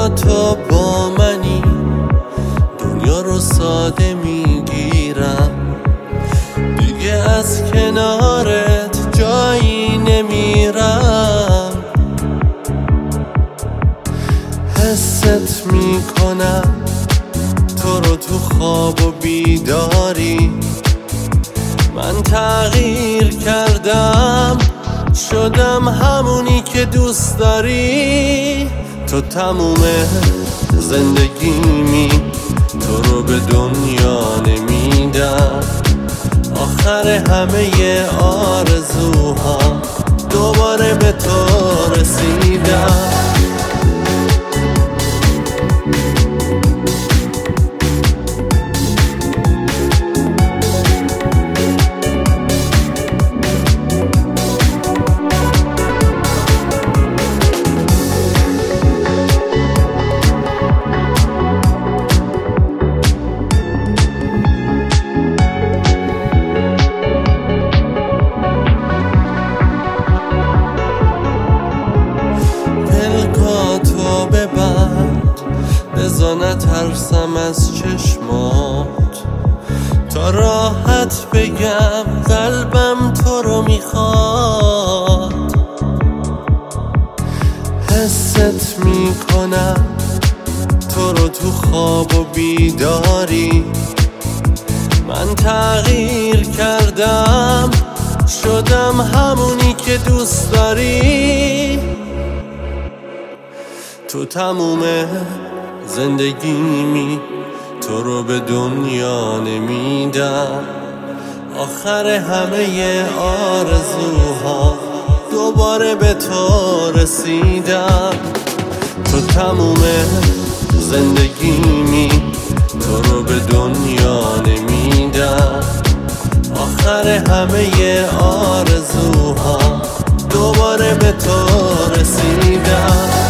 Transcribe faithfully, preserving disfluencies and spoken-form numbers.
انگار تو با منی، دنیا رو ساده میگیرم، دیگه از کنارت جایی نمیرم. حست میکنم تو رو تو خواب و بیداری، من تغییر کردم شدم همونی که دوست داری. تو تموم زندگیمی، تو رو به دنیا نمیدم، آخر همه آرزوها دوباره به تو رسیدم. بذار نترسم از چشمات، تا راحت بگم قلبم تو رو میخواد. حست میکنم تو رو تو خواب و بیداری، من تغییر کردم شدم همونی که دوست داری. تو تموم زندگیمی، تو رو به دنیا نمیدم، آخر همه آرزوها دوباره به تو رسیدم. تو تموم زندگیمی، تو رو به دنیا نمیدم، آخر همه آرزوها دوباره به تو رسیدم.